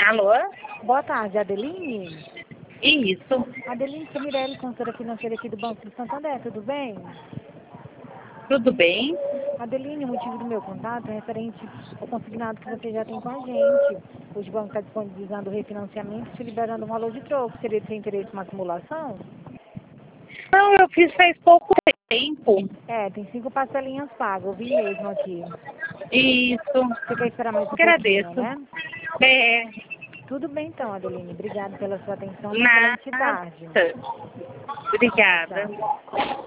Alô? Boa tarde, Adeline. Isso. Adeline Samirelli, consultora financeira aqui do Banco do Santander, tudo bem? Tudo bem? Adeline, o motivo do meu contato é referente ao consignado que você já tem com a gente. Hoje o banco está disponibilizando o refinanciamento e te liberando um valor de troco. Seria de seu interesse uma simulação? Não, eu fiz faz pouco tempo. É, tem 5 parcelinhas pagas, eu vi mesmo aqui. Isso. Você quer esperar mais um pouquinho, Agradeço. né? É, Tudo bem então, Adeline. Obrigada pela sua atenção e nada. excelente tarde. Obrigada. Tchau.